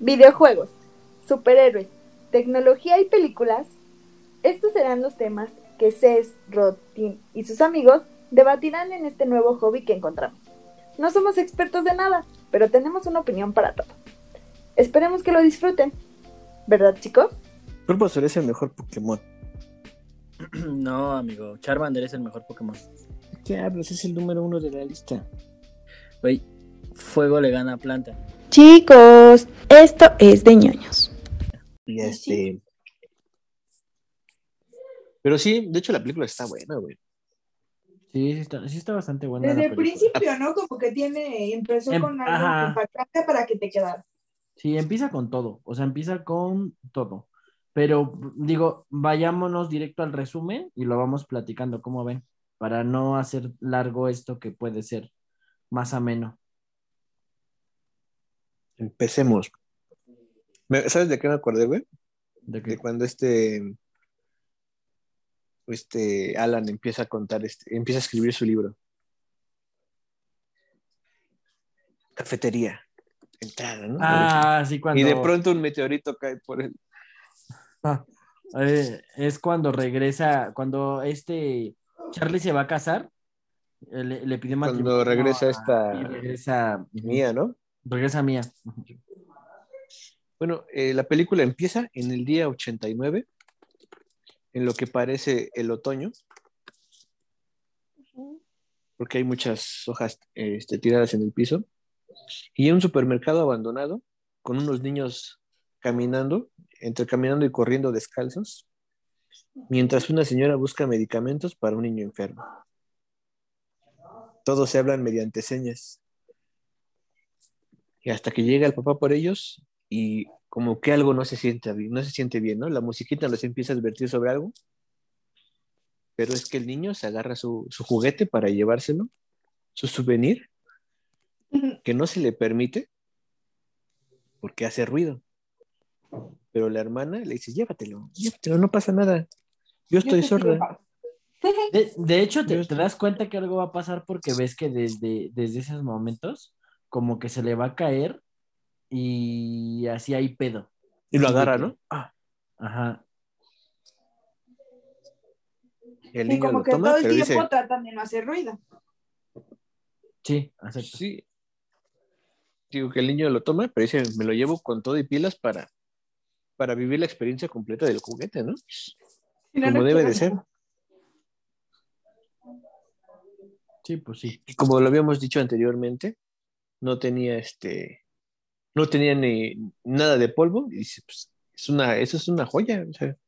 Videojuegos, superhéroes, tecnología y películas. Estos serán los temas que Cés, Rod, Tim y sus amigos debatirán en este nuevo hobby que encontramos. No somos expertos de nada, pero tenemos una opinión para todo. Esperemos que lo disfruten. ¿Verdad, chicos? Bulbasaur es el mejor Pokémon. No, amigo, Charmander es el mejor Pokémon. ¿Qué hablas? Es el número 1 de la lista. Güey, fuego le gana a planta. Chicos, esto es de ñoños. Y Pero sí, de hecho la película está buena, güey. Sí está bastante buena. Desde la el película. principio, ¿no? Como que empezó con algo impactante para que te quedara. Sí, empieza con todo. O sea, empieza con todo. Pero digo, vayámonos directo al resumen y lo vamos platicando, ¿cómo ven? Para no hacer largo esto que puede ser más ameno. Empecemos. ¿Sabes de qué me acordé, güey? ¿De cuando Alan empieza a contar, empieza a escribir su libro. Cafetería. Entrada, ¿no? Ah, sí, cuando... Y de pronto un meteorito cae por él. Es cuando regresa, cuando Charlie se va a casar, le pide matrimonio. Cuando regresa y regresa Mía, ¿no? Regresa Mía. Bueno, la película empieza en el día 89, en lo que parece el otoño, porque hay muchas hojas tiradas en el piso, y en un supermercado abandonado, con unos niños caminando, entre caminando y corriendo descalzos, mientras una señora busca medicamentos para un niño enfermo. Todos se hablan mediante señas. Y hasta que llega el papá por ellos y como que algo no se siente bien, ¿no? La musiquita nos empieza a advertir sobre algo, pero es que el niño se agarra su juguete para llevárselo, su souvenir, que no se le permite porque hace ruido. Pero la hermana le dice, llévatelo, no pasa nada. Yo estoy sorda. De hecho, te das cuenta que algo va a pasar porque ves que desde esos momentos, como que se le va a caer y así hay pedo. Y lo agarra, ¿no? Ajá. El Sí, niño como lo que toma, todo el pero tiempo dice, tratan de no hacer ruido. Sí, exacto. sí. Digo que el niño lo toma, pero dice, me lo llevo con todo y pilas para vivir la experiencia completa del juguete, ¿no? Como debe de ser. Sí, pues sí. Y como lo habíamos dicho anteriormente, no tenía ni nada de polvo, y dice, pues, eso es una joya, o sea.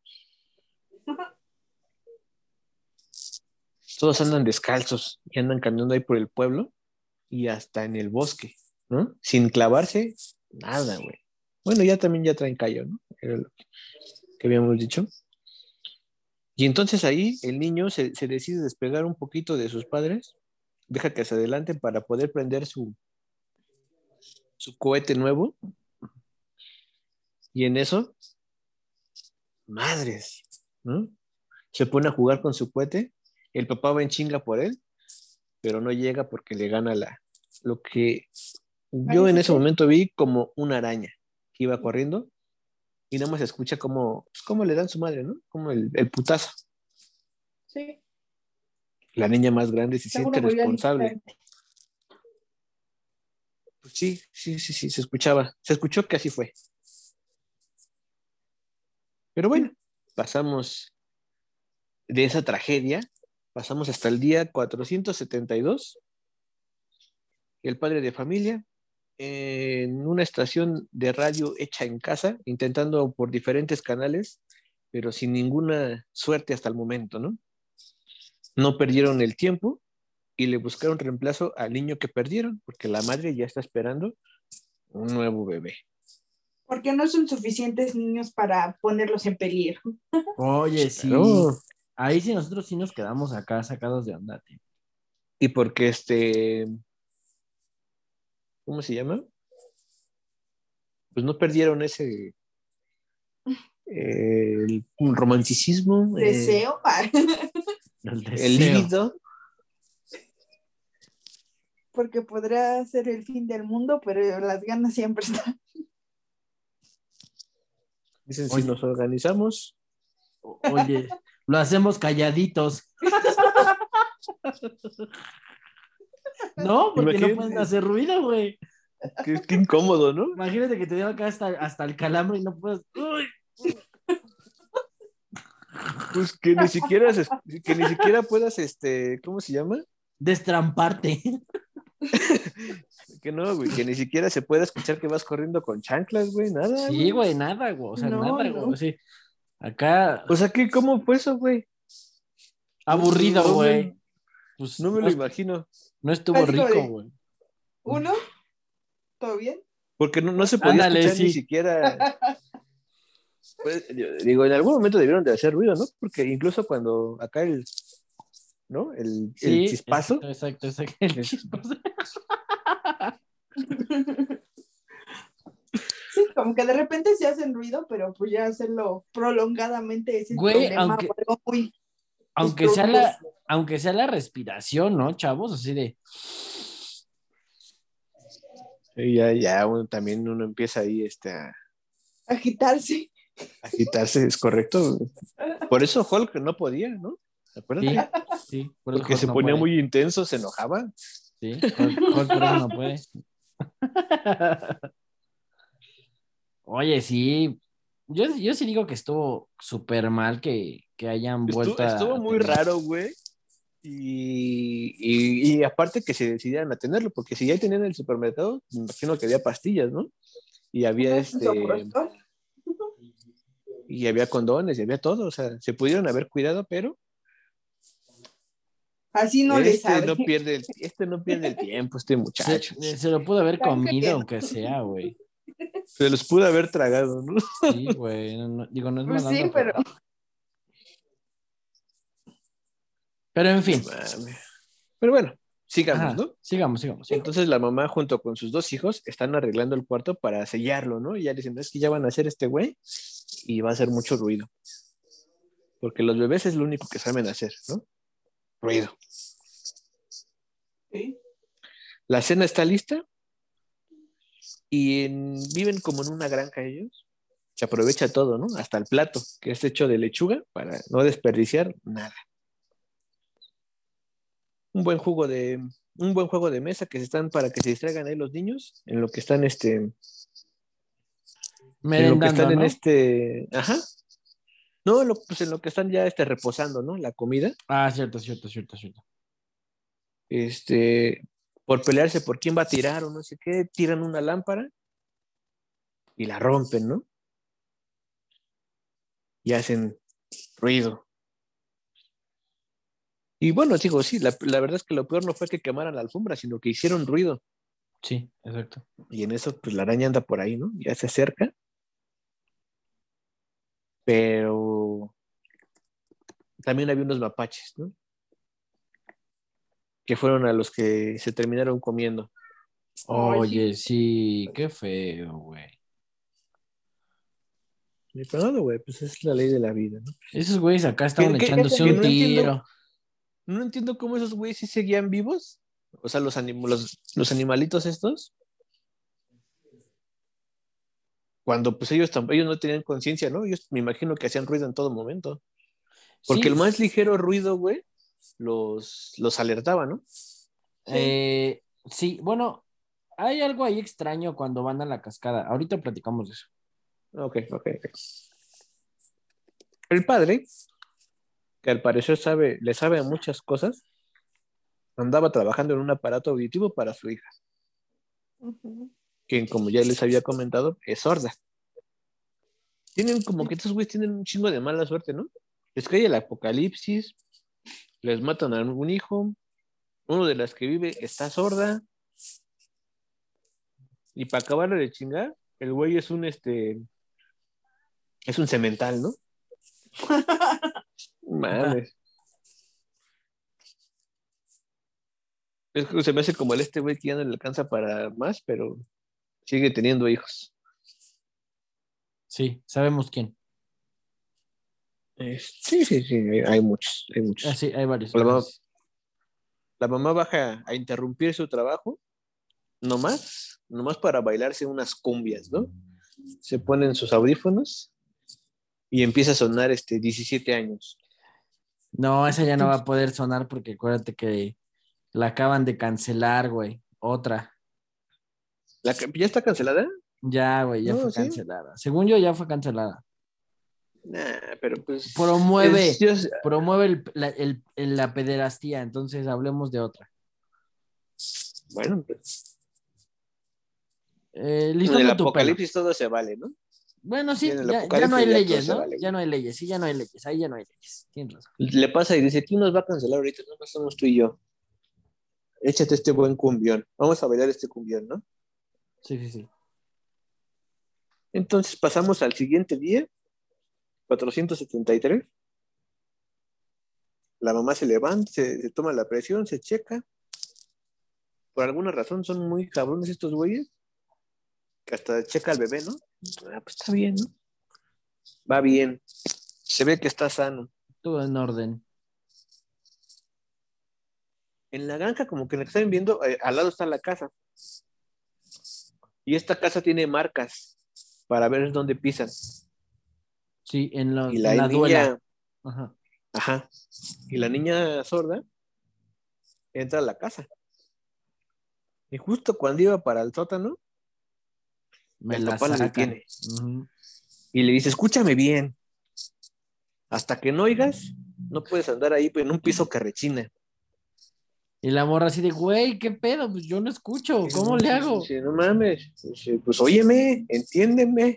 Todos andan descalzos y andan caminando ahí por el pueblo y hasta en el bosque, ¿no? Sin clavarse, nada, güey. Bueno, ya traen callo, ¿no? Era lo que habíamos dicho. Y entonces ahí el niño se decide despegar un poquito de sus padres, deja que se adelanten para poder prender su cohete nuevo. Y en eso, madres, ¿no? Se pone a jugar con su cohete, el papá va en chinga por él, pero no llega porque le gana lo que yo en ese momento vi como una araña que iba corriendo y nada más se escucha cómo le dan su madre, ¿no? Como el putazo. Sí. La niña más grande se siente responsable. Pues sí, se escuchaba. Se escuchó que así fue. Pero bueno, pasamos de esa tragedia, pasamos hasta el día 472. El padre de familia, en una estación de radio hecha en casa, intentando por diferentes canales, pero sin ninguna suerte hasta el momento, ¿no? No perdieron el tiempo y le buscaron reemplazo al niño que perdieron, porque la madre ya está esperando un nuevo bebé. Porque no son suficientes niños para ponerlos en peligro. Oye, sí. Claro. Ahí sí nosotros sí nos quedamos acá sacados de onda, tío. Y porque ¿cómo se llama? Pues no perdieron un romanticismo. Deseo. El líbido. Porque podrá ser el fin del mundo, pero las ganas siempre están. Dicen, si Oye. nos organizamos, Oye, lo hacemos calladitos. No, porque no pueden imagínate, hacer ruido, güey. qué incómodo, ¿no? Imagínate que te dio acá hasta el calambre y no puedes. ¡Uy! Pues que ni siquiera, que ni siquiera puedas, ¿cómo se llama? Destramparte. Que no, güey, que ni siquiera se pueda escuchar que vas corriendo con chanclas, güey, nada, Sí, güey. güey, nada, güey. O sea, No, nada, no. güey. Sí. Acá, O sea, ¿cómo fue eso, güey? aburrido, No güey. Pues no me lo imagino. no estuvo Así como rico, de- güey. ¿Uno? ¿Todo bien? Porque no se podía Ándale, escuchar ni sí. siquiera. Pues, digo, en algún momento debieron de hacer ruido, ¿no? Porque incluso cuando acá ¿no? El Sí, chispazo. exacto. El Es- chispazo. Sí, como que de repente se hacen ruido, pero pues ya hacerlo prolongadamente es el Güey, problema o algo muy aunque sea la, estruendoso. aunque sea la respiración, ¿no, chavos? Así de. Y ya también uno empieza ahí a Agitarse. agitarse, es correcto. Por eso Hulk no podía, ¿no? Sí, Acuérdate. sí, por eso Porque Hulk se no ponía puede. muy intenso, se enojaba. Sí, Hulk por eso no puede. Oye, sí. Yo sí digo que estuvo súper mal que hayan vuelto Estuvo a muy tener. raro, güey. Y aparte que se decidieran a tenerlo, porque si ya tenían en el supermercado, me imagino que había pastillas, ¿no? Y había Soprostol. y había condones, y había todo, o sea, se pudieron haber cuidado, pero Así no le sabe. no pierde el tiempo, este muchacho. Se lo pudo haber Claro que comido, no. aunque sea, güey. Se los pudo haber tragado, ¿no? Sí, güey. Digo, no es Pues mala sí, onda, pero pero en fin. Mames. Pero bueno, sigamos, Ajá, ¿no? sigamos. Entonces la mamá junto con sus dos hijos están arreglando el cuarto para sellarlo, ¿no? Y ya dicen, es que ya van a hacer este güey y va a hacer mucho ruido. Porque los bebés es lo único que saben hacer, ¿no? Ruido. sí. La cena está lista y viven como en una granja ellos. Se aprovecha todo, ¿no? Hasta el plato, que es hecho de lechuga para no desperdiciar nada. Un buen juego de mesa que se están para que se distraigan ahí los niños en lo que están Merendando, ¿no? ajá. No, pues en lo que están ya reposando, ¿no? La comida. Ah, cierto. Por pelearse por quién va a tirar o no sé qué, tiran una lámpara y la rompen, ¿no? Y hacen ruido. Y bueno, digo, sí, la verdad es que lo peor no fue que quemaran la alfombra, sino que hicieron ruido. Sí, exacto. Y en eso, pues la araña anda por ahí, ¿no? Ya se acerca. Pero también había unos mapaches, ¿no? Que fueron a los que se terminaron comiendo. Ay, Oye, sí. sí, qué feo, güey. Y pero no, güey, pues es la ley de la vida, ¿no? Esos güeyes acá estaban Que echándose un no entiendo, tiro. no entiendo cómo esos güeyes sí seguían vivos. O sea, los animalitos estos. Cuando pues ellos no tenían conciencia, ¿no? Ellos me imagino que hacían ruido en todo momento. Porque el Sí, más ligero ruido, güey, los alertaba, ¿no? sí, bueno, hay algo ahí extraño cuando van a la cascada. Ahorita platicamos de eso. Ok. El padre, que al parecer le sabe a muchas cosas, andaba trabajando en un aparato auditivo para su hija, Ujú. quien, como ya les había comentado, es sorda. Tienen como que estos güeyes tienen un chingo de mala suerte, ¿no? Les cae el apocalipsis, les matan a algún hijo, uno de las que vive está sorda, y para acabarle de chingar, el güey es un cemental, ¿no? Mames. Se me hace como güey que ya no le alcanza para más, pero sigue teniendo hijos. Sí, sabemos quién. Sí, hay muchos. Ah, sí, hay varios. La mamá, Gracias. la mamá baja a interrumpir su trabajo, nomás para bailarse unas cumbias, ¿no? Se ponen sus audífonos y empieza a sonar 17 años. No, esa ya no va a poder sonar porque acuérdate que la acaban de cancelar, güey. Otra. ¿Ya está cancelada? Ya, güey, ya No, fue sí. cancelada. Según yo, ya fue cancelada. Nah, pero pues... Promueve, yo- promueve la pederastía, entonces hablemos de otra. bueno, pues, Listo en el con tu pelo. apocalipsis todo se vale, ¿no? Bueno, Y sí, en el ya no hay apocalipsis ya todo leyes, se ¿no? vale. Ya no hay leyes, sí, ya no hay leyes. Ahí ya no hay leyes. Tienes razón. Le pasa y dice, ¿quién nos va a cancelar ahorita? No somos tú y yo. Échate este buen cumbión. Vamos a bailar este cumbión, ¿no? Sí, sí, sí. Entonces pasamos al siguiente día, 473. La mamá se levanta, se toma la presión, se checa. Por alguna razón son muy cabrones estos güeyes, que hasta checa al bebé, ¿no? Pues está bien, ¿no? Va bien. Se ve que está sano. Todo en orden. En la granja, como que la que están viendo, al lado está la casa. Y esta casa tiene marcas para ver dónde pisan. Sí, Y en la la duela. niña, Ajá. ajá, y la niña sorda entra a la casa. Y justo cuando iba para el sótano, Me el la papá la sacan. detiene Ujú. y le dice, escúchame bien, hasta que no oigas, no puedes andar ahí en un piso que rechina. Y la morra así de, güey, ¿qué pedo? Pues yo no escucho, ¿cómo le hago? Dice, no mames. Dice, pues óyeme, entiéndeme.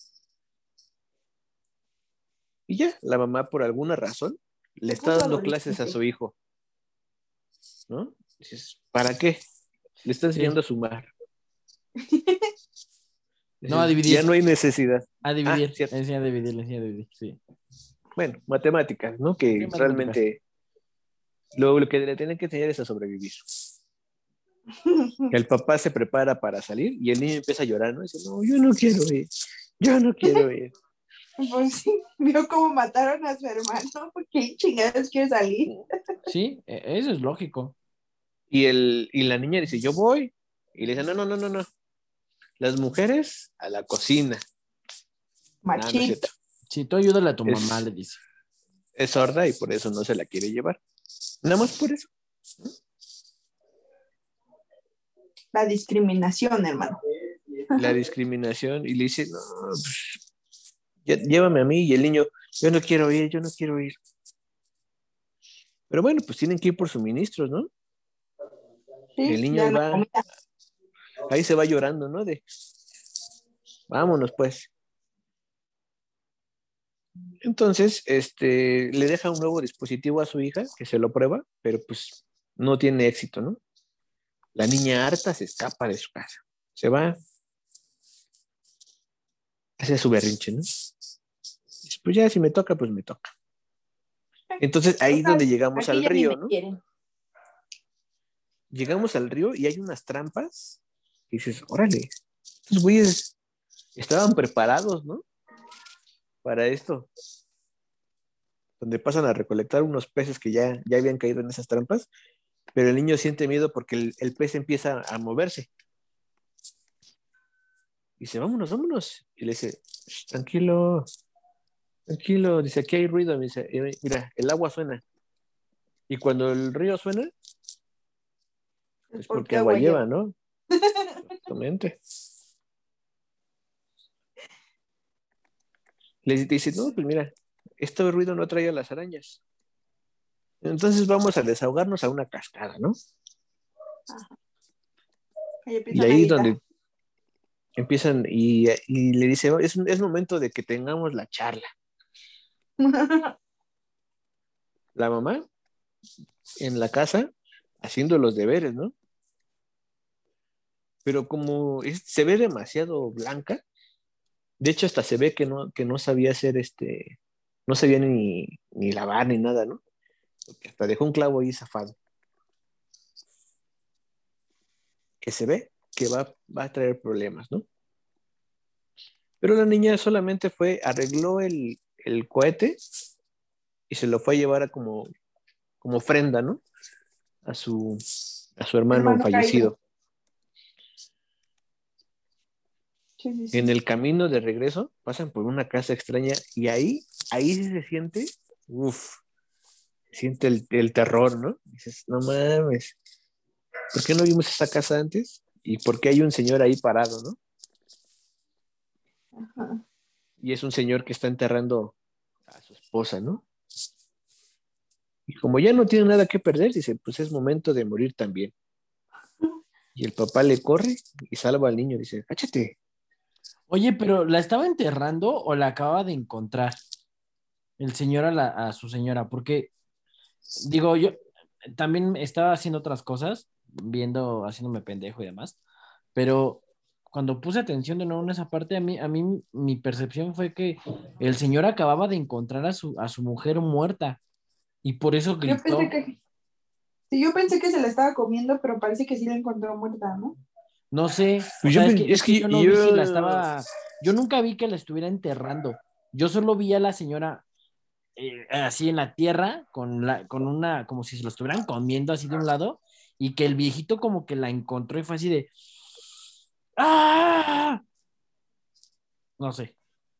Y ya, la mamá por alguna razón le está dando clases a su hijo, ¿no? Dices, ¿para qué? Le está enseñando a Sí. sumar. No, a Dices, ya dividir. no hay necesidad. A dividir. Cierto. Le enseña a dividir, le enseña a dividir, sí. Bueno, matemáticas, ¿no? Que Sí, matemáticas. realmente lo que le tienen que enseñar es a sobrevivir. El papá se prepara para salir y el niño empieza a llorar, ¿no? Dice, no, yo no quiero ir, yo no quiero ir. Pues sí, vio cómo mataron a su hermano. ¿Qué chingados quiere salir? Sí, eso es lógico. Y la niña dice, yo voy. Y le dice, no. Las mujeres a la cocina. No es Machín. cierto. Si tú ayúdale a tu Es- mamá, le dice. Es sorda y por eso no se la quiere llevar. Nada más por eso. La discriminación, hermano. La discriminación. Y le dice, no, pues, llévame a mí. Y el niño, yo no quiero ir, yo no quiero ir. Pero bueno, pues tienen que ir por suministros, ¿no? Sí, El niño ya ahí no va, comía. ahí se va llorando, ¿no? De, vámonos pues. Entonces, le deja un nuevo dispositivo a su hija, que se lo prueba, pero pues no tiene éxito, ¿no? La niña harta se escapa de su casa. Se va, hace su berrinche, ¿no? Dice, pues ya, si me toca, pues me toca. Entonces, ahí es donde llegamos Aquí al ya ni río, me ¿no? quieren. Llegamos al río y hay unas trampas. Y dices, órale, estos güeyes estaban preparados, ¿no? Para esto. Donde pasan a recolectar unos peces que ya habían caído en esas trampas, pero el niño siente miedo porque el pez empieza a moverse. Dice, vámonos. Y le dice, tranquilo. Dice, aquí hay ruido. Me dice, mira, el agua suena. Y cuando el río suena, es porque agua lleva, ¿no? Exactamente. Le dice, no, pues mira, este ruido no trae a las arañas. Entonces vamos a desahogarnos a una cascada, ¿no? Ahí Y empiezan a ahí es gritar. donde empiezan y le dice, es momento de que tengamos la charla. La mamá en la casa haciendo los deberes, ¿no? Pero como se ve demasiado blanca, de hecho hasta se ve que no sabía hacer no sabía ni lavar ni nada, ¿no? Porque hasta dejó un clavo ahí zafado. Que se ve que va a traer problemas, ¿no? Pero la niña solamente arregló el cohete y se lo fue a llevar como ofrenda, ¿no? A su hermano Hermano caído. fallecido. Sí, sí, sí. En el camino de regreso pasan por una casa extraña y ahí sí se siente, siente el terror, ¿no? Dices, no mames, ¿por qué no vimos esa casa antes? ¿Y por qué hay un señor ahí parado, no? Ajá. Y es un señor que está enterrando a su esposa, ¿no? Y como ya no tiene nada que perder, dice, pues es momento de morir también. Y el papá le corre y salva al niño, dice, cáchate. Oye, pero ¿la estaba enterrando o la acababa de encontrar el señor a su señora? Porque, digo, yo también estaba haciendo otras cosas, viendo, haciéndome pendejo y demás, pero cuando puse atención de nuevo en esa parte, a mí mi percepción fue que el señor acababa de encontrar a su mujer muerta y por eso Yo pensé gritó. que, sí, yo pensé que se la estaba comiendo, pero parece que sí la encontró muerta, ¿no? No sé, o Pues sea, es que yo no vi si la yo, estaba, yo nunca vi que la estuviera enterrando. Yo solo vi a la señora así en la tierra, como si se lo estuvieran comiendo así de un lado, y que el viejito como que la encontró y fue así de, ¡ah! No sé.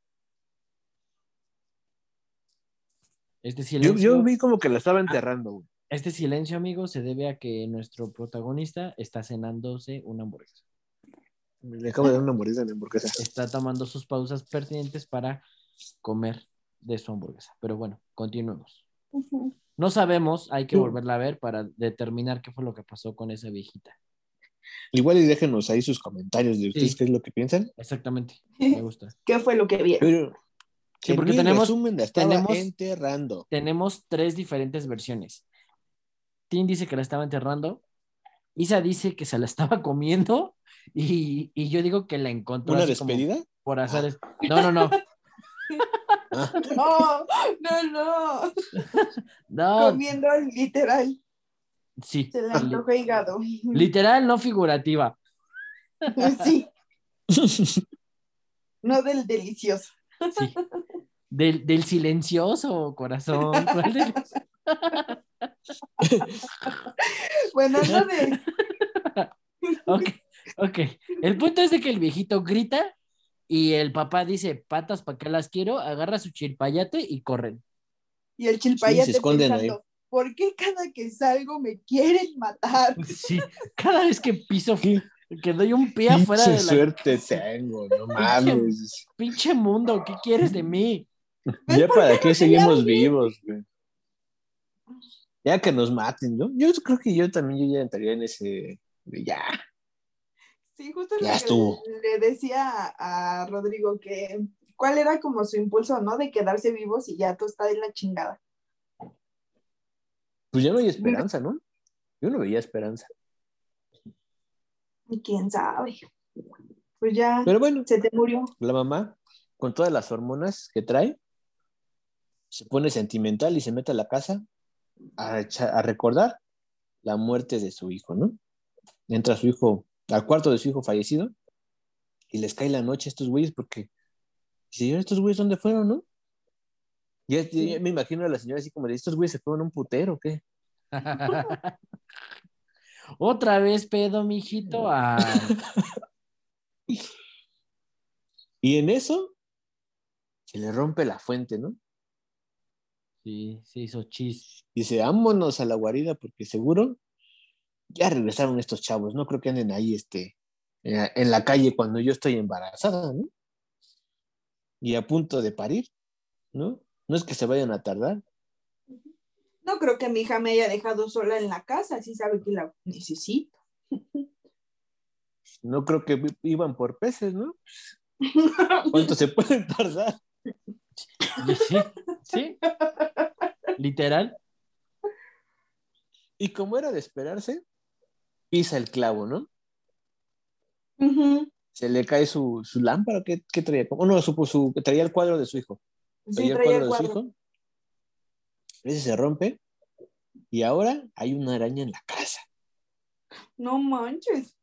Este yo silencio, vi como que la estaba ah, enterrando, güey. este silencio, amigo, se debe a que nuestro protagonista está cenándose una hamburguesa. Le acabo de dar una mordida a mi hamburguesa. Está tomando sus pausas pertinentes para comer de su hamburguesa. Pero bueno, continuemos. Ujú. No sabemos, hay que Yo- volverla a ver para determinar qué fue lo que pasó con esa viejita. Igual y déjenos ahí sus comentarios de ustedes Sí, qué es lo que piensan. exactamente, me gusta. ¿Qué fue lo que vieron? Pero Sí, en porque mí, en tenemos, resumen, la estaba tenemos, enterrando. tenemos tres diferentes versiones. Tim dice que la estaba enterrando, Isa dice que se la estaba comiendo y yo digo que la encontró ¿Una así como despedida? por Ah, azares. No, no, no, ah. No, no, no. no, Comiendo literal. sí, Se le antojó hígado. literal, no figurativa, Sí, no del delicioso. sí. Del silencioso, corazón. ¿Cuál de los? Bueno, no de. Ok, ok. El punto es de que el viejito grita y el papá dice, patas, ¿para qué las quiero? Agarra su chilpayate y corren. Y el Sí, se chilpayate esconden ahí. pensando, ¿por qué cada que salgo me quieren matar? Sí, cada vez que piso, ¿Qué que doy un pie afuera pinche de la suerte tengo? No pinche, mames. pinche mundo, ¿qué quieres de mí? ¿Ves ¿Ya por qué para qué no sería seguimos alguien? vivos, güey? Ya que nos maten, ¿no? Yo creo que yo también yo ya entraría en ese. Ya, Sí, justo es ya lo que estuvo. le decía a Rodrigo, que cuál era como su impulso, ¿no? De quedarse vivos y ya tú estás en la chingada. Pues ya no hay esperanza, ¿no? Yo no veía esperanza. Y quién sabe. Pues ya Pero bueno, se te murió. la mamá, con todas las hormonas que trae, se pone sentimental y se mete a la casa a recordar la muerte de su hijo, ¿no? Entra su hijo al cuarto de su hijo fallecido y les cae la noche a estos güeyes porque, si estos güeyes dónde fueron, ¿no? Ya me imagino a la señora así como de, estos güeyes se fueron a un putero, ¿o qué? Otra vez pedo, mijito. Ay, Y en eso se le rompe la fuente, ¿no? sí, se hizo chis. Dice, vámonos a la guarida porque seguro ya regresaron estos chavos, no creo que anden ahí en la calle cuando yo estoy embarazada, ¿no? Y a punto de parir, ¿no? No es que se vayan a tardar. No creo que mi hija me haya dejado sola en la casa, sí sabe que la necesito. No creo que iban por peces, ¿no? ¿Cuánto se pueden tardar? Y sí, sí, literal. Y como era de esperarse, pisa el clavo, ¿no? Ujú. Se le cae su lámpara, ¿qué traía? Oh, no, traía el cuadro de su hijo. Sí, Traía el traía cuadro el de su cuadro. hijo, ese se rompe, y ahora hay una araña en la casa. No manches.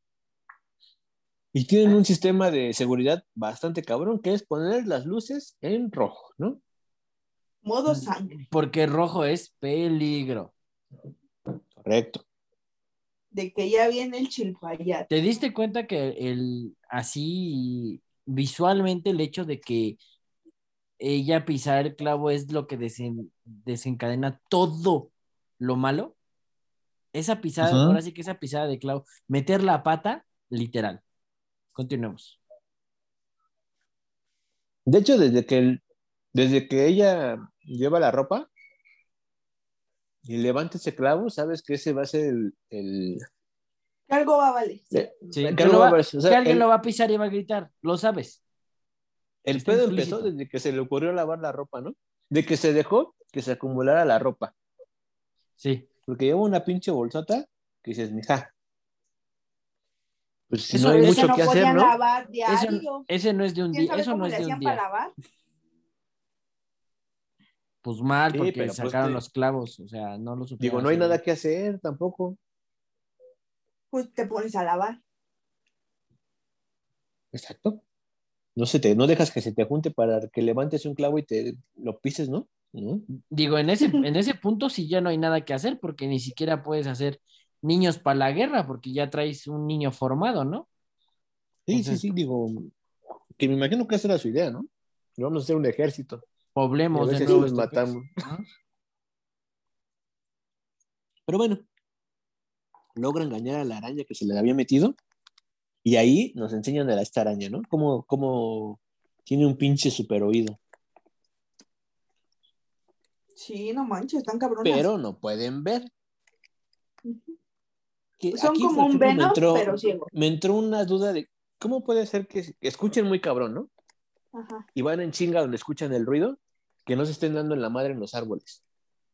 Y tienen un sistema de seguridad bastante cabrón, que es poner las luces en rojo, ¿no? Modo sangre. Porque rojo es peligro. Correcto. de que ya viene el chilpayate. ¿Te diste cuenta que así visualmente el hecho de que ella pisar el clavo es lo que desencadena todo lo malo? Esa pisada, Ajá. ahora sí que esa pisada de clavo, meter la pata, literal. Continuemos. De hecho, desde que ella lleva la ropa y levanta ese clavo, sabes que ese va a ser Que algo va a valer. Sí, que algo va a aparecer. O que sea, alguien lo va a pisar y va a gritar, lo sabes. el Está pedo implícito. empezó desde que se le ocurrió lavar la ropa, ¿no? De que se dejó que se acumulara la ropa. Sí. Porque lleva una pinche bolsota que dices, mija, pues si no Eso, hay Pues eso, que mucho no que hacer, podían ¿no? lavar diario. ese no es de un ¿Quién día, sabe eso no cómo es le de un hacían para día. lavar? Pues mal, Sí, porque pero pues sacaron los clavos, o sea, no lo supieron digo, no hay hacer nada bien. que hacer tampoco. Pues te pones a lavar. Exacto. No dejas que se te junte para que levantes un clavo y te lo pises, ¿no? ¿No? Digo, en ese punto sí ya no hay nada que hacer, porque ni siquiera puedes hacer niños para la guerra, porque ya traes un niño formado, ¿no? Sí, sí, Entonces, sí, digo, que me imagino que esa era su idea, ¿no? Vamos a hacer un ejército y a poblemos ver de si así nuevo los este pez. matamos. Ajá. Pero bueno, logra engañar a la araña que se le había metido y ahí nos enseñan a esta araña, ¿no? Cómo tiene un pinche super oído, Sí, no manches, están cabronas. pero no pueden ver. Que Son aquí, por como un ejemplo, Venom, pero ciego. me entró una duda de cómo puede ser que escuchen muy cabrón, ¿no? Ajá. Y van en chinga donde escuchan el ruido, que no se estén dando en la madre en los árboles.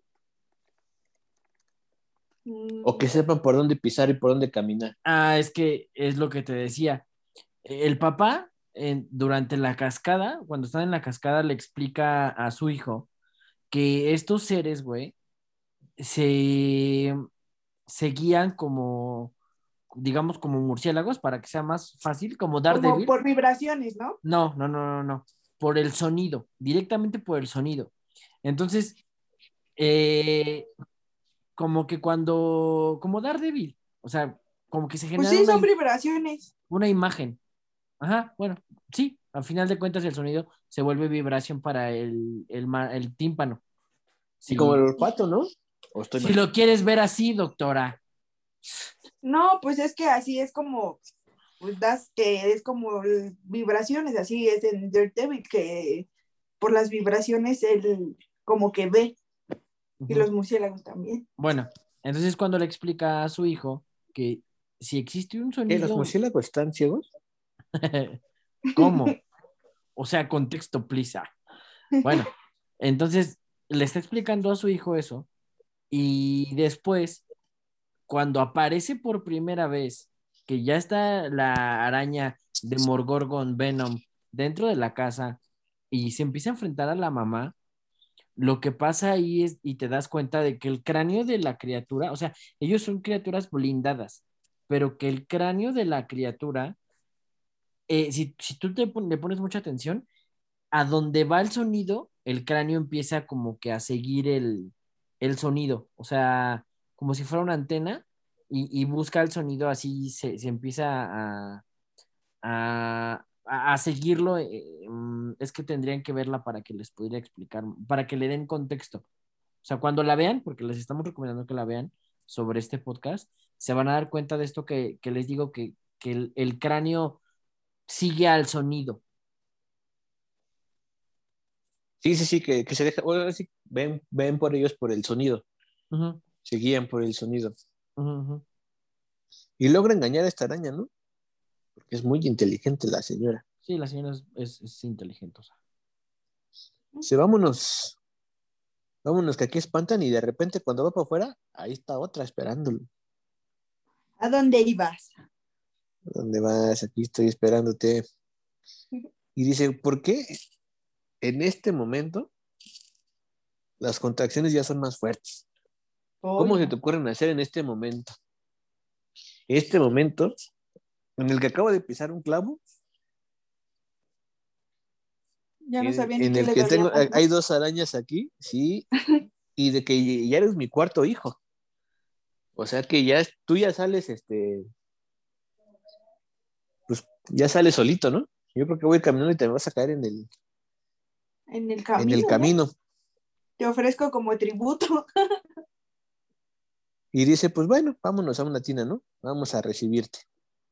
O que sepan por dónde pisar y por dónde caminar. Es que es lo que te decía. El papá, durante la cascada, cuando están en la cascada, le explica a su hijo que estos seres, güey, se, se guían como, digamos, como murciélagos para que sea más fácil, como Como Daredevil. por vibraciones, ¿no? No, no, no, no, no. Por el sonido, directamente por el sonido. Entonces, eh, como que como Daredevil, o sea, como que se Pues genera sí, una, son vibraciones. una imagen. Ajá, bueno, sí, al final de cuentas el sonido se vuelve vibración para el tímpano. Y como Sí, el olfato, ¿no? ¿O estoy si mal? lo quieres ver así, doctora. No, pues es que así es como, pues das que es como vibraciones, así es en Daredevil, que por las vibraciones él como que ve, y Ujú. los murciélagos también. Bueno, entonces cuando le explica a su hijo que si existe un ¿Qué, los sonido, murciélagos están ciegos? ¿cómo? O sea, contexto, plisa. Bueno, entonces le está explicando a su hijo eso y después, cuando aparece por primera vez, que ya está la araña de Morgorgon Venom dentro de la casa y se empieza a enfrentar a la mamá, lo que pasa ahí es, y te das cuenta de que el cráneo de la criatura, o sea, ellos son criaturas blindadas, pero que el cráneo de la criatura, si tú le pones mucha atención, a donde va el sonido, el cráneo empieza como que a seguir el sonido, o sea, como si fuera una antena y busca el sonido así, se empieza a seguirlo. Es que tendrían que verla para que les pudiera explicar, para que le den contexto. O sea, cuando la vean, porque les estamos recomendando que la vean sobre este podcast, se van a dar cuenta de esto que les digo, que el cráneo sigue al sonido. Sí, sí, sí, que se deja, bueno, sí, ven por ellos por el sonido, Ujú, se guían por el sonido. ujú, ujú. Y logra engañar a esta araña, ¿no? Porque es muy inteligente la señora. Sí, la señora es inteligentosa. Dice, vámonos que aquí espantan y de repente cuando va para afuera, ahí está otra esperándolo. ¿A dónde ibas? ¿Dónde vas? Aquí estoy esperándote. Y dice, ¿por qué en este momento las contracciones ya son más fuertes? ¿Cómo se Oye, te ocurren hacer en este momento? Este momento en el que acabo de pisar un clavo, ya no sabía ni en qué el le que dolía más, ¿no? hay dos arañas aquí, sí, y de que ya eres mi cuarto hijo. O sea que tú ya sales, pues ya sales solito, ¿no? Yo creo que voy caminando y te vas a caer en el camino, ¿no? camino. Te ofrezco como tributo. Y dice, pues bueno, vámonos a una tina, ¿no? Vamos a recibirte.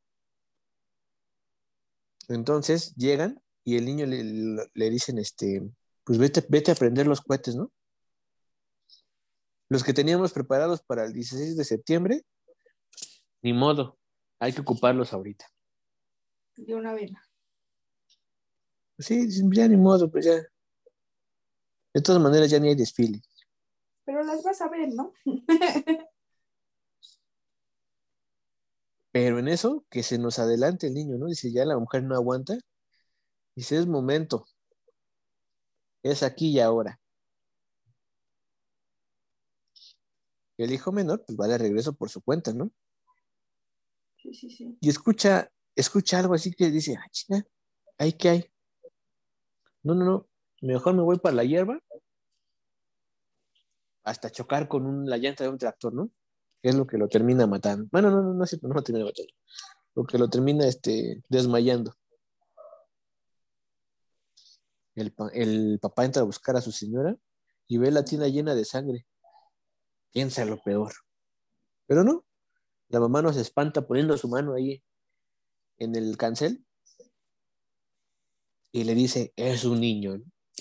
Entonces llegan y el niño le dicen, pues vete a prender los cohetes, ¿no? Los que teníamos preparados para el 16 de septiembre, ni modo, hay que ocuparlos ahorita. De una vena. Pues sí, ya ni modo, pues ya. De todas maneras ya ni hay desfile. Pero las vas a ver, ¿no? Pero en eso, que se nos adelante el niño, ¿no? Dice, ya la mujer no aguanta. Dice, es momento. Es aquí y ahora. Y el hijo menor, pues va de regreso por su cuenta, ¿no? Sí. Y escucha algo así que dice, ah, chinga, ¿ahí qué hay? No, mejor me voy para la hierba hasta chocar con la llanta de un tractor, ¿no? Que es lo que lo termina matando. Bueno, no es cierto, no lo termina matando. Lo que lo termina desmayando. El papá entra a buscar a su señora y ve la tina llena de sangre. Piensa lo peor. Pero no, la mamá nos espanta poniendo su mano ahí en el cancel y le dice, es un niño, ¿no?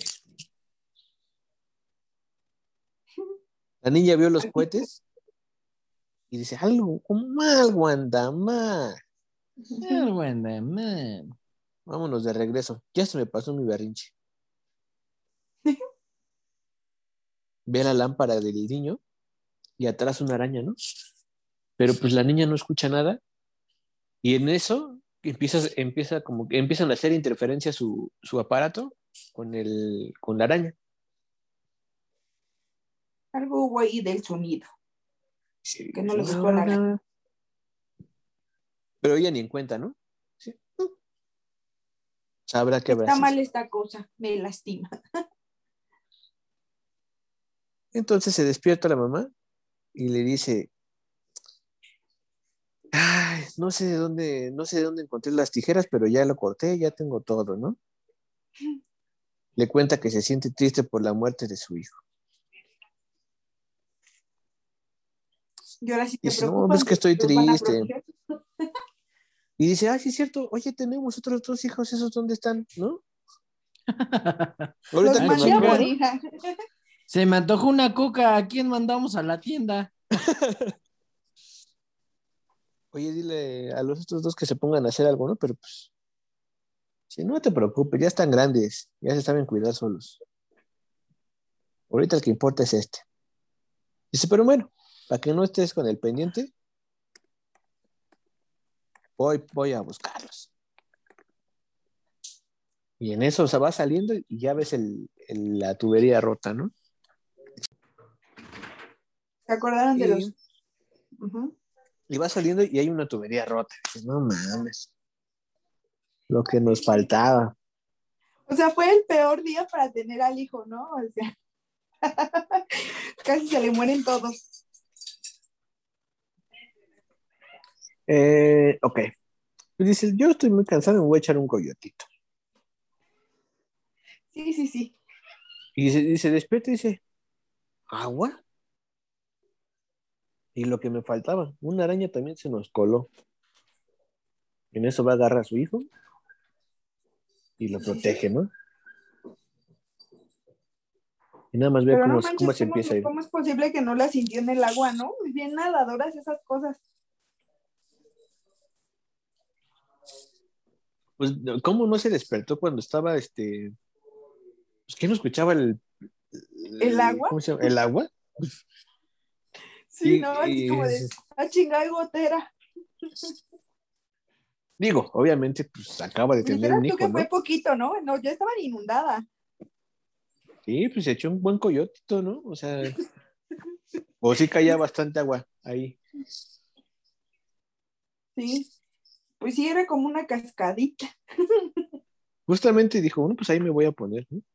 La niña vio los cohetes y dice, algo anda mal. Vámonos de regreso. Ya se me pasó mi berrinche. Ve la lámpara del niño y atrás una araña, ¿no? Pero pues la niña no escucha nada y en eso empieza como que empiezan a hacer interferencia su aparato con la araña. Algo hubo ahí del sonido. Sí, que no le gustó a la araña. Pero ella ni en cuenta, ¿no? Sí. Sabrá qué habrá Está mal sido. esta cosa, me lastima. Entonces se despierta la mamá y le dice, ay, no sé de dónde encontré las tijeras, pero ya lo corté, ya tengo todo, ¿no? Le cuenta que se siente triste por la muerte de su hijo. Y ahora sí Y te dice, no, preocupan pues que estoy los van a triste. proteger. Y dice, sí es cierto, oye, tenemos otros 2 hijos, ¿esos dónde están? ¿No? Ahorita Los que me mandé a acuerdo, morir. Se me antojó una coca. ¿A quién mandamos a la tienda? oye, dile a los otros 2 que se pongan a hacer algo, ¿no? Pero pues, si no te preocupes, ya están grandes, ya se saben cuidar solos. Ahorita el que importa es este. Dice, pero bueno, para que no estés con el pendiente, voy a buscarlos. Y en eso, o sea, va saliendo y ya ves la tubería rota, ¿no? ¿Se acordaron de Y, los? Uh-huh. y va saliendo y hay una tubería rota. Dices, no mames, lo que nos faltaba. O sea, fue el peor día para tener al hijo, ¿no? O sea, casi se le mueren todos. Ok. Y dice, yo estoy muy cansado, me voy a echar un coyotito. Sí. Y se despierta y dice, ¿agua? Y lo que me faltaba, una araña también se nos coló. En eso va a agarrar a su hijo y lo protege, ¿no? Y nada más ve Pero no cómo manches, se empieza a ir. ¿cómo es posible que no la sintió en el agua, no? Muy bien nadadoras esas cosas. Pues, ¿cómo no se despertó cuando estaba, pues, que no escuchaba ¿El agua? ¿cómo se llama? El agua. Sí, no, así como de, chinga, hay gotera. Digo, obviamente, pues acaba de Pues tener esperas un tú hijo, que fue ¿no? poquito, ¿no? No, ya estaban inundadas. Sí, pues se echó un buen coyotito, ¿no? O sea, o sí caía bastante agua ahí. Sí, pues sí, era como una cascadita. Justamente dijo, bueno, pues ahí me voy a poner, ¿no?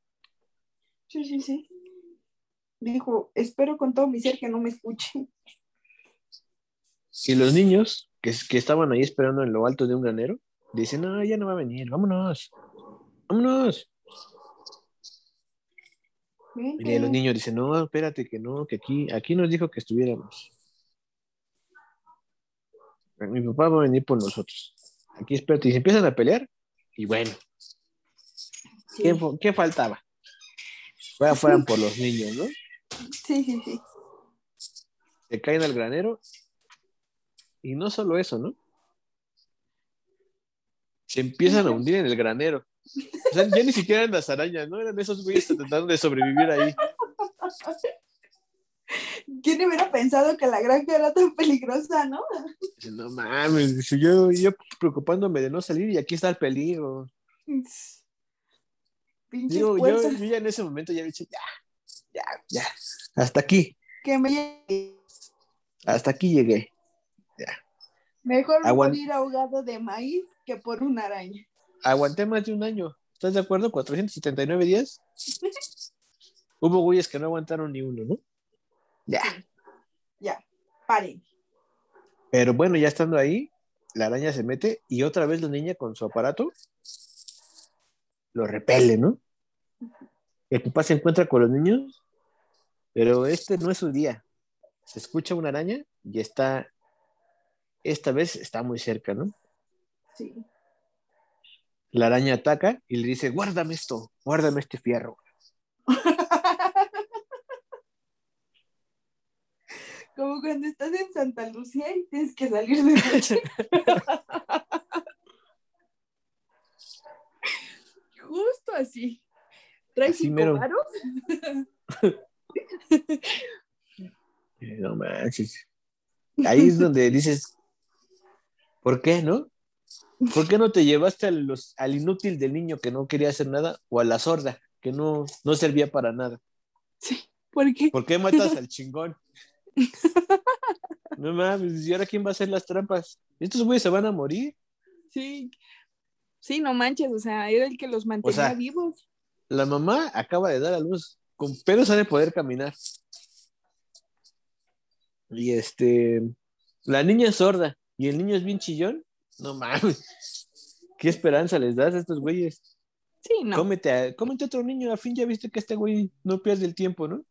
Sí. Dijo, espero con todo mi ser que no me escuche. Y los niños que estaban ahí esperando en lo alto de un granero, dicen, no, ya no va a venir, vámonos, vámonos. Y los niños dicen, no, espérate, que no, que aquí nos dijo que estuviéramos. Mi papá va a venir por nosotros. Aquí espérate. Y se empiezan a pelear. Y bueno, Sí. ¿qué faltaba? Fueran por los niños, ¿no? Sí. Se caen al granero. Y no solo eso, ¿no? Se empiezan a hundir en el granero. O sea, ya ni siquiera eran las arañas, ¿no? Eran esos güeyes tratando de sobrevivir ahí. ¿Quién hubiera pensado que la granja era tan peligrosa, no? Dice, no mames, dice, yo preocupándome de no salir y aquí está el peligro. Pinches Digo, yo puertas. ya en ese momento ya dije, ya, hasta aquí llegué. Mejor Aguant- morir ahogado de maíz que por una araña. Aguanté más de un año. ¿Estás de acuerdo? 479 días. Hubo güeyes que no aguantaron ni uno, ¿no? Ya, paren. Pero bueno, ya estando ahí, la araña se mete y otra vez la niña con su aparato lo repele, ¿no? El papá se encuentra con los niños, pero este no es su día. Se escucha una araña y esta vez está muy cerca, ¿no? Sí. La araña ataca y le dice, guárdame este fierro. Como cuando estás en Santa Lucía y tienes que salir de noche. Justo así. ¿Traes Así 5 mero. varos? No manches. Ahí es donde dices, ¿por qué, no? ¿Por qué no te llevaste al inútil del niño que no quería hacer nada o a la sorda que no servía para nada? Sí. ¿Por qué? ¿Por qué matas al chingón? No mames, ¿y ahora quién va a hacer las trampas? ¿Estos güeyes se van a morir? Sí. Sí, no manches, o sea, era el que los mantenía vivos. La mamá acaba de dar a luz, con pedos ha de poder caminar. Y la niña es sorda y el niño es bien chillón. No mames, ¿qué esperanza les das a estos güeyes? Sí, no. Cómete otro niño, a fin ya viste que este güey no pierde el tiempo, ¿no?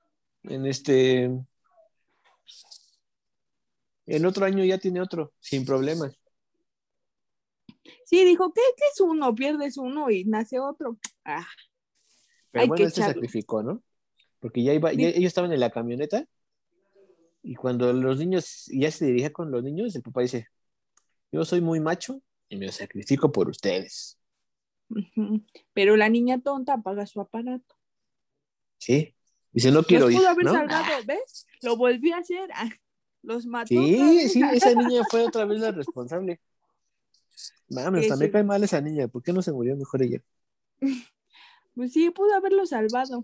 En otro año ya tiene otro, sin problemas. Sí, dijo, ¿qué es uno? Pierdes uno y nace otro. Ah, Pero hay bueno, que él se echarlo. sacrificó, ¿no? Porque ellos estaban en la camioneta y cuando los niños ya se dirigía con los niños, el papá dice, yo soy muy macho y me sacrifico por ustedes. Ujú. Pero la niña tonta apaga su aparato. ¿Sí? Dice, no quiero Los ir, pudo haber ¿no? salvado, ¿ves? Lo volvió a hacer. Ah, los mató otra Sí, vez. sí, esa niña fue otra vez la responsable. Mames, Que hasta me sí. cae mal esa niña. ¿Por qué no se murió mejor ella? Pues sí, pudo haberlo salvado.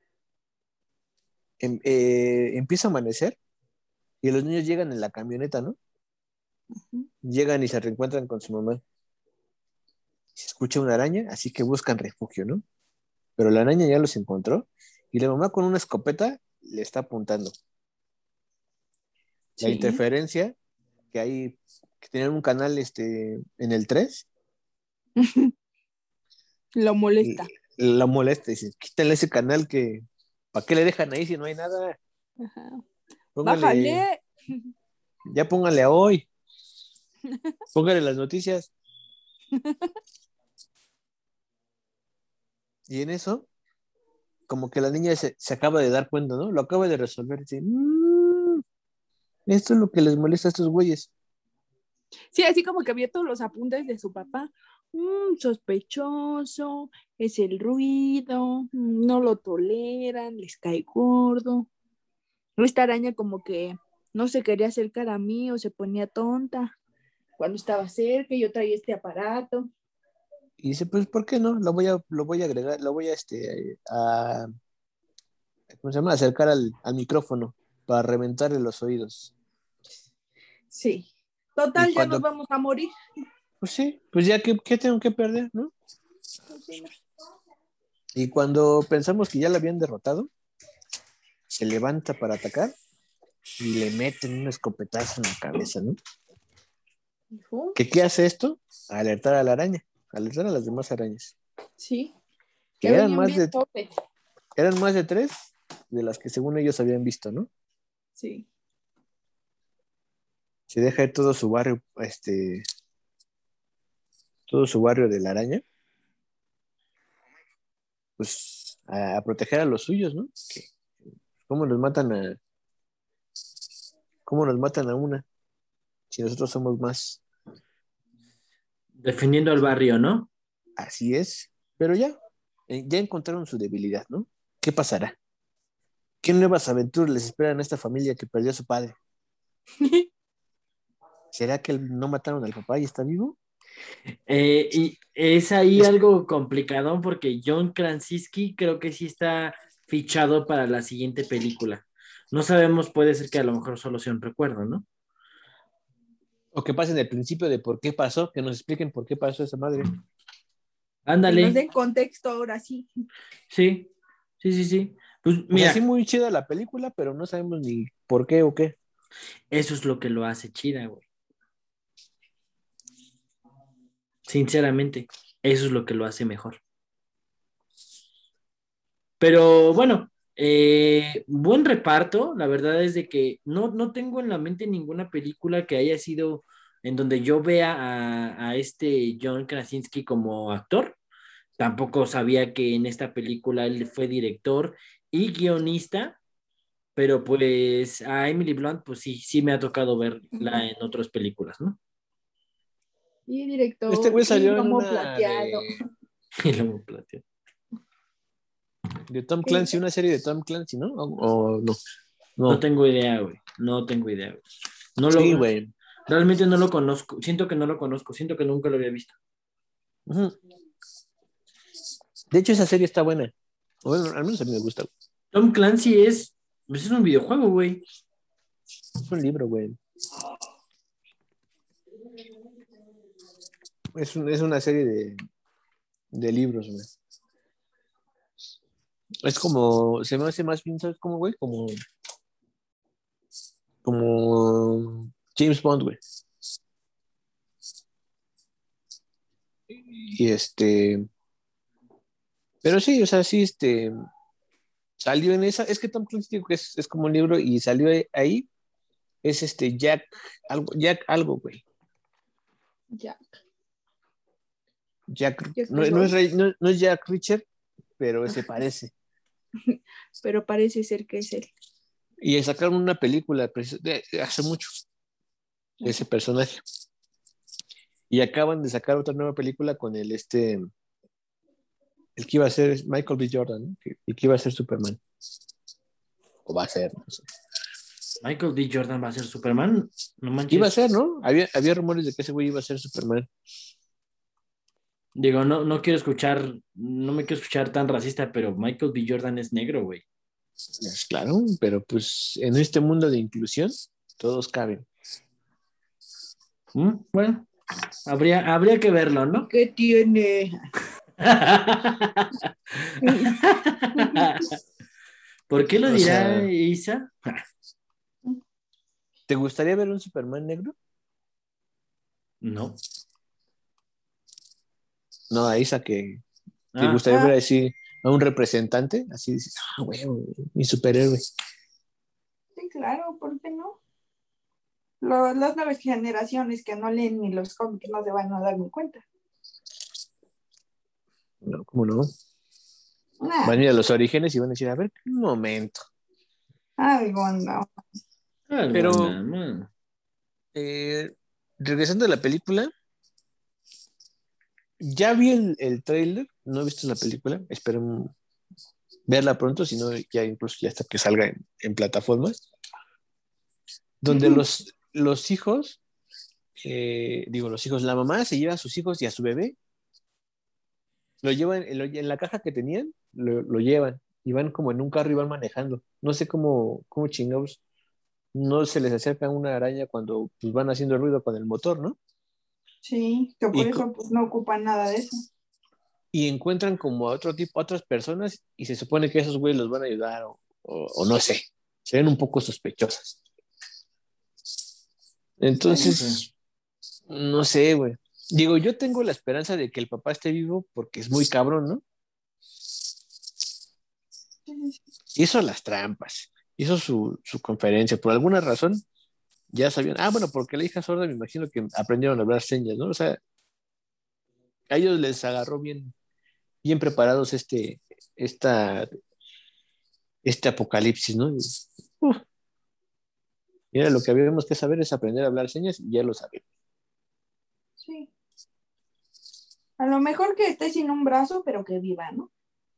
Empieza a amanecer y los niños llegan en la camioneta, ¿no? Ujú. Llegan y se reencuentran con su mamá. Se escucha una araña, así que buscan refugio, ¿no? Pero la araña ya los encontró y la mamá con una escopeta le está apuntando. La Sí. interferencia que tenían un canal en el 3 Lo molesta. la molesta. Dice, quítale ese canal que, ¿para qué le dejan ahí si no hay nada? Ajá. Póngale, Bájale. ya póngale a hoy. Póngale las noticias. Y en eso, como que la niña se acaba de dar cuenta, ¿no? Lo acaba de resolver. Dice, esto es lo que les molesta a estos güeyes. Sí, así como que vio todos los apuntes de su papá. Sospechoso, es el ruido, no lo toleran, les cae gordo. Esta araña como que no se quería acercar a mí o se ponía tonta cuando estaba cerca y yo traía este aparato. Y dice, pues, ¿por qué no? Lo voy a agregar, lo voy a ¿cómo se llama? Acercar al micrófono para reventarle los oídos. Sí. Y Total, ya nos cuando, vamos a morir. pues sí, pues ya, ¿qué tengo que perder, no? Pues sí, no. Y cuando pensamos que ya la habían derrotado, se levanta para atacar y le meten un escopetazo en la cabeza, ¿no? Ujú. ¿Qué hace esto? Alertar a la araña, alertar a las demás arañas. Sí. Que Ya eran venían más bien de, topes. eran más de 3 de las que según ellos habían visto, ¿no? Sí. Se deja ir todo su barrio, todo su barrio de la araña, pues a proteger a los suyos, ¿no? ¿Cómo nos matan a una si nosotros somos más? Defendiendo al barrio, ¿no? Así es, pero ya encontraron su debilidad, ¿no? ¿Qué pasará? ¿Qué nuevas aventuras les esperan a esta familia que perdió a su padre? ¿Será que no mataron al papá y está vivo? Y es ahí Es- algo complicado porque John Krasinski creo que sí está fichado para la siguiente película. No sabemos, puede ser que a lo mejor solo sea un recuerdo, ¿no? O que pasen el principio de por qué pasó, que nos expliquen por qué pasó esa madre. Que nos Ándale, den contexto ahora sí. sí, sí, sí, sí. Pues O sea, sí mira, muy chida la película, pero no sabemos ni por qué o qué. eso es lo que lo hace chida, güey. Sinceramente, eso es lo que lo hace mejor. Pero bueno, buen reparto. La verdad es de que no tengo en la mente ninguna película que haya sido en donde yo vea a este John Krasinski como actor. Tampoco sabía que en esta película él fue director y guionista, pero pues a Emily Blunt, pues sí, sí me ha tocado verla en otras películas, ¿no? Y Este director güey y salió en lomo una plateado. Y luego platico. de Tom Sí. Clancy, una serie de Tom Clancy, ¿no? O no. No No. tengo idea, güey. No tengo idea, güey. No Sí, lo, güey. realmente no lo conozco. Siento que no lo conozco. Siento que nunca lo había visto. Ujú. De hecho, esa serie está buena. Bueno, al menos a mí me gusta. Tom Clancy pues es un videojuego, güey. Es un libro, güey. Es una serie de libros, güey. Es como, se me hace más bien, ¿sabes cómo, güey? Como James Bond, güey. Y pero sí, o sea, sí, salió en esa, es que Tom Clancy digo que es como un libro y salió ahí, es Jack algo, güey. Ya. Jack, Jack no, no es, Nicholson. no es Jack Richard, pero se parece. Pero parece ser que es él. Y sacaron una película hace mucho de ese personaje. Y acaban de sacar otra nueva película con el que iba a ser Michael B. Jordan, ¿no? Y que iba a ser Superman. O va a ser, no sé. Michael D. Jordan va a ser Superman. No Iba a manches. ser, ¿no? Había rumores de que ese güey iba a ser Superman. Digo, no quiero escuchar, no me quiero escuchar tan racista, pero Michael B. Jordan es negro, güey. Pues claro, pero pues en este mundo de inclusión, todos caben. Bueno, habría que verlo, ¿no? ¿Qué tiene? ¿Por qué lo O dirá sea, Isa? ¿te gustaría ver un Superman negro? No. No, a Isa que te Ah, gustaría ver así a un representante, así dices, güey, mi superhéroe. Sí, claro, ¿por qué no? Las nuevas generaciones que no leen ni los cómics no se van a dar ni cuenta. No, ¿cómo no? Nah, Van a ir a los orígenes y van a decir, a ver, un momento. algo no. algo Pero nada más. eh, regresando a la película, ya vi el tráiler, no he visto la película, espero verla pronto, si no ya incluso ya hasta que salga en plataformas, donde los hijos, los hijos, la mamá se lleva a sus hijos y a su bebé, lo llevan en la caja que tenían, lo llevan y van como en un carro y van manejando. No sé cómo chingados no se les acerca una araña cuando pues, van haciendo ruido con el motor, ¿no? Sí, que por Y, eso pues no ocupan nada de eso. y encuentran como a otras personas y se supone que esos güeyes los van a ayudar o no sé, se ven un poco sospechosas. Entonces, no sé, güey. Digo, yo tengo la esperanza de que el papá esté vivo porque es muy cabrón, ¿no? Hizo las trampas, hizo su conferencia, por alguna razón ya sabían. Ah, bueno, porque la hija sorda me imagino que aprendieron a hablar señas, ¿no? O sea, a ellos les agarró bien preparados esta, este apocalipsis, ¿no? Uf, mira, lo que habíamos que saber es aprender a hablar señas y ya lo sabemos. Sí. A lo mejor que esté sin un brazo, pero que viva, ¿no?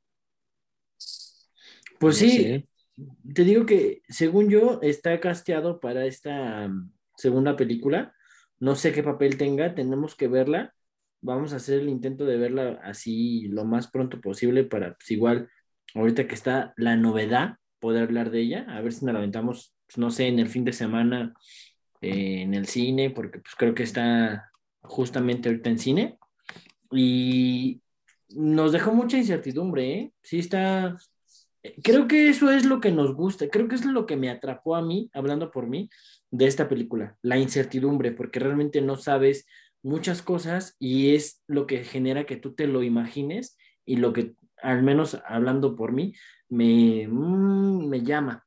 Pues No sí, sé. te digo que según yo está casteado para esta segunda película. No sé qué papel tenga, tenemos que verla. Vamos a hacer el intento de verla así lo más pronto posible para, pues igual, ahorita que está la novedad, poder hablar de ella. A ver si nos la aventamos, pues, no sé, en el fin de semana en el cine, porque pues creo que está justamente ahorita en cine. Y nos dejó mucha incertidumbre, ¿eh? Sí está. Creo que eso es lo que nos gusta, creo que es lo que me atrapó a mí, hablando por mí, de esta película, la incertidumbre, porque realmente no sabes muchas cosas y es lo que genera que tú te lo imagines y lo que, al menos hablando por mí, me llama.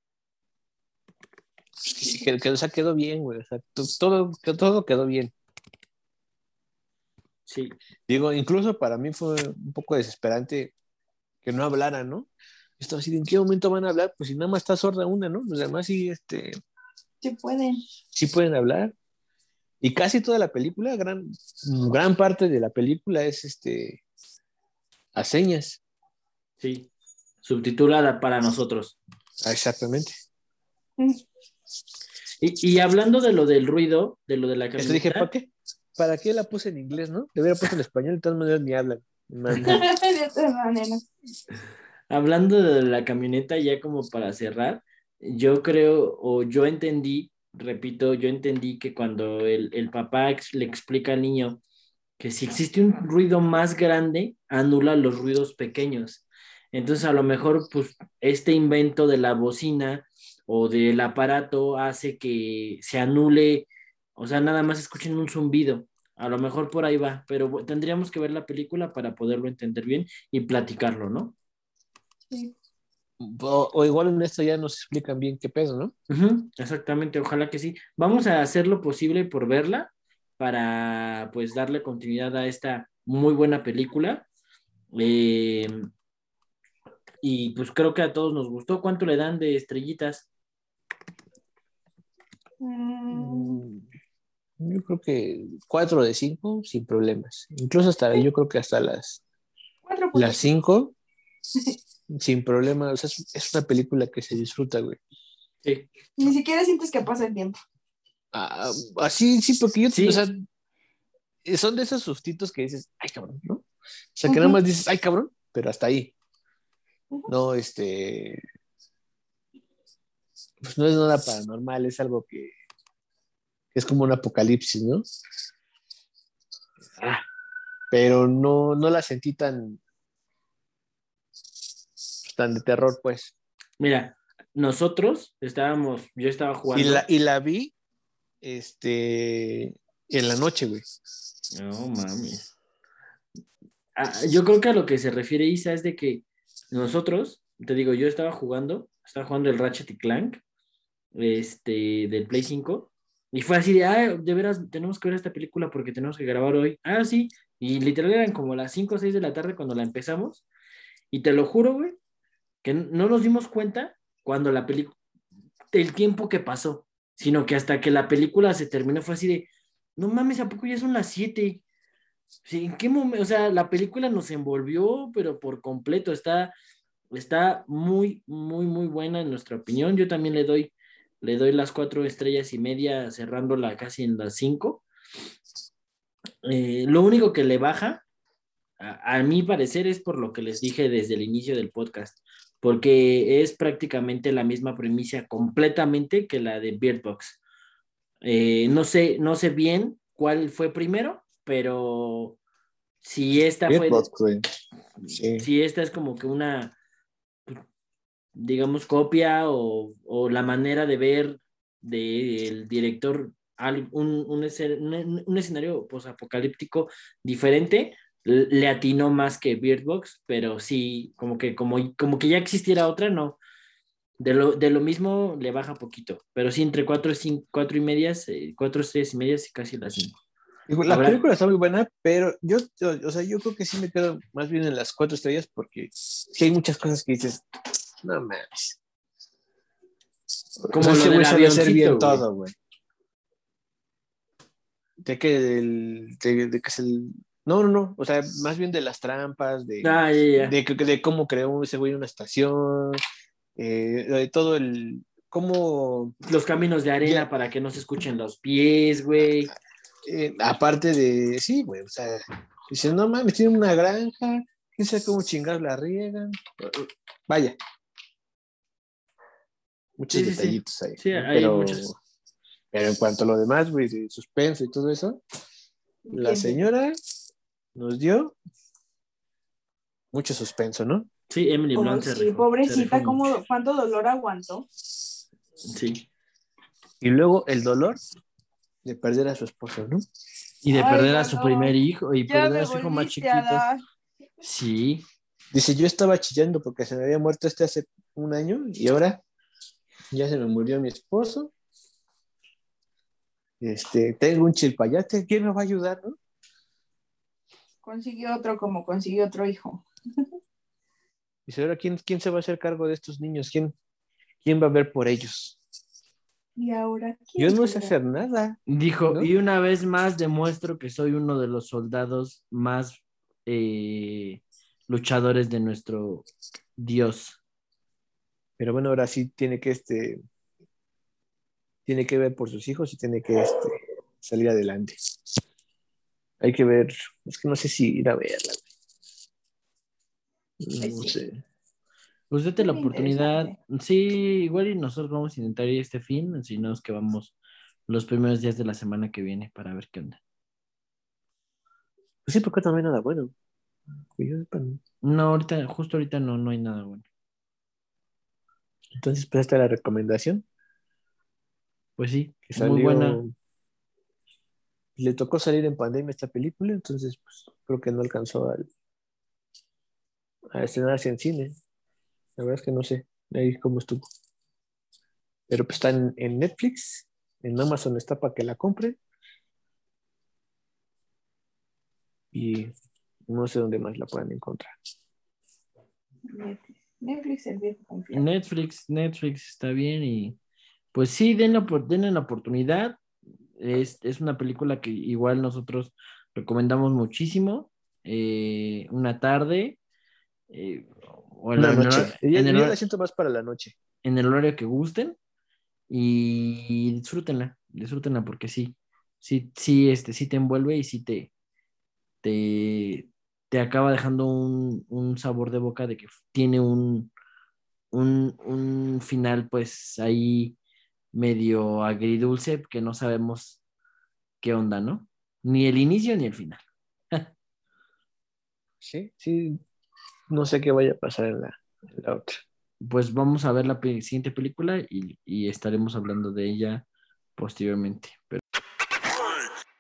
Sí, o sea, quedó bien, güey. O sea, todo quedó bien. Sí, Digo, incluso para mí fue un poco desesperante que no hablara, ¿no? Estaba así, ¿en qué momento van a hablar? Pues si nada más está sorda una, ¿no? Los demás sí, Sí pueden. sí pueden hablar. Y casi toda la película, gran parte de la película es a señas. sí, subtitulada para nosotros. Ah, exactamente. Y hablando de lo del ruido, de lo de la Esto dije, ¿para camioneta, qué? ¿Para qué la puse en inglés, no? Le hubiera puesto en español, de todas maneras ni hablan. De todas maneras. hablando de la camioneta, ya como para cerrar, yo creo, o yo entendí, repito, yo entendí que cuando el papá le explica al niño que si existe un ruido más grande, anula los ruidos pequeños. Entonces, a lo mejor, pues, este invento de la bocina o del aparato hace que se anule, o sea, nada más escuchen un zumbido. A lo mejor por ahí va, pero tendríamos que ver la película para poderlo entender bien y platicarlo, ¿no? Sí. O igual en esto ya nos explican bien qué pedo, ¿no? Ujú, exactamente, ojalá que sí. Vamos a hacer lo posible por verla para pues darle continuidad a esta muy buena película. Eh, y pues creo que a todos nos gustó. ¿Cuánto le dan de estrellitas? Mm, Mm, Yo creo que 4 de 5 sin problemas. Incluso hasta, yo creo que hasta las 4.5. 5 sin problemas. O sea, es una película que se disfruta, güey. Sí, Ni siquiera sientes que pasa el tiempo. Ah, así, sí, porque yo, o sea, sí, son de esos sustitos que dices, ay, cabrón, ¿no? O sea, que nada Ujú, más dices, ay, cabrón, pero hasta ahí. ujú. No, pues no es nada paranormal, es algo que es como un apocalipsis, ¿no? Ah, pero no la sentí tan de terror, pues. mira, nosotros estábamos, yo estaba Y la, jugando. y la vi, en la noche, güey. No mames. Yo creo que a lo que se refiere Isa es de que nosotros, te digo, yo estaba jugando el Ratchet y Clank, del Play 5, y fue así de, de veras, tenemos que ver esta película porque tenemos que grabar hoy. Ah, sí, y literal eran como las 5 o 6 de la tarde cuando la empezamos, y te lo juro, güey, que no nos dimos cuenta cuando la película, el tiempo que pasó, sino que hasta que la película se terminó fue así de, no mames, ¿a poco ya son las 7? Sí, ¿en qué momento? O sea, la película nos envolvió, pero por completo. Está muy, muy, muy buena en nuestra opinión. Yo también le doy las 4 estrellas y media, cerrándola casi en las 5. Lo único que le baja, a mi parecer, es por lo que les dije desde el inicio del podcast, porque es prácticamente la misma premisa completamente que la de Bird Box. No sé bien cuál fue primero, pero si esta fue, Beatbox, güey. Sí. si esta es como que una, digamos, copia o la manera de ver del director un escenario posapocalíptico diferente, le atinó más que Bird Box, pero sí, como que ya existiera otra, no. De lo mismo le baja poquito, pero sí entre 4 y medias, 4 estrellas y medias y casi las 5. Digo, la Habrá, película está muy buena, pero o sea, yo creo que sí me quedo más bien en las 4 estrellas porque sí hay muchas cosas que dices, no mames. O como sea, lo ese del güey sabe hacer bien avioncito, güey. todo, güey. De que es el... No, no, no. O sea, más bien de las trampas, Ah, ya, ya. de cómo creó ese güey una estación, de todo el... Cómo... Los caminos de arena Ya, para que no se escuchen los pies, güey. aparte de... Sí, güey. O sea, dicen, no mames, tienen una granja. Quién sabe cómo chingados la riegan. Vaya, muchos Sí, sí, sí. detallitos ahí, Sí, ¿no? hay muchas. Pero en cuanto a lo demás, güey, de suspenso y todo eso, la Entiendo. señora nos dio mucho suspenso, ¿no? Sí, Emily Oh, Blunt sí, se rifó pobrecita, mucho. cuánto dolor aguantó. Sí. Y luego el dolor de perder a su esposo, ¿no? Y de Ay, perder a su primer dolor. hijo y Ya perder me a su hijo más volviste a chiquito. dar. Sí. Dice, yo estaba chillando porque se me había muerto hace un año y ahora ya se me murió mi esposo. Tengo un chilpayate, ¿quién me va a ayudar, no? Consiguió otro como consiguió otro hijo. Dice, ahora quién se va a hacer cargo de estos niños, quién va a ver por ellos. Y ahora, Yo ¿quién no sé podrá? hacer nada, Dijo, ¿no? y una vez más demuestro que soy uno de los soldados más luchadores de nuestro Dios. Pero bueno, ahora sí tiene que ver por sus hijos y tiene que salir adelante. Hay que ver, es que no sé si ir a verla, Pues no sí, sé. Pues date es la bien oportunidad. interesante. Sí, igual y nosotros vamos a intentar ir este fin, si no es que vamos los primeros días de la semana que viene para ver qué onda. Pues sí, porque no hay nada bueno. Que yo sepa, no. No, justo ahorita no hay nada bueno. Entonces, pues esta es la recomendación Pues sí, que muy buena. salió. Le tocó salir en pandemia esta película, entonces pues creo que no alcanzó a estrenarse en cine. La verdad es que no sé ahí cómo estuvo. Pero pues está en Netflix, en Amazon está para que la compre y no sé dónde más la puedan encontrar. Netflix, el viejo confiable. Netflix está bien y pues sí, denle la oportunidad. Es una película que igual nosotros recomendamos muchísimo. Una tarde o Una noche. Yo la hor- siento más para la noche. en el horario que gusten y disfrútenla porque sí, sí, sí te envuelve y sí te, te acaba dejando un sabor de boca de que tiene un final pues ahí medio agridulce que no sabemos qué onda, ¿no? Ni el inicio ni el final. Sí, sí, no sé qué vaya a pasar en la otra. Pues vamos a ver la siguiente película y estaremos hablando de ella posteriormente.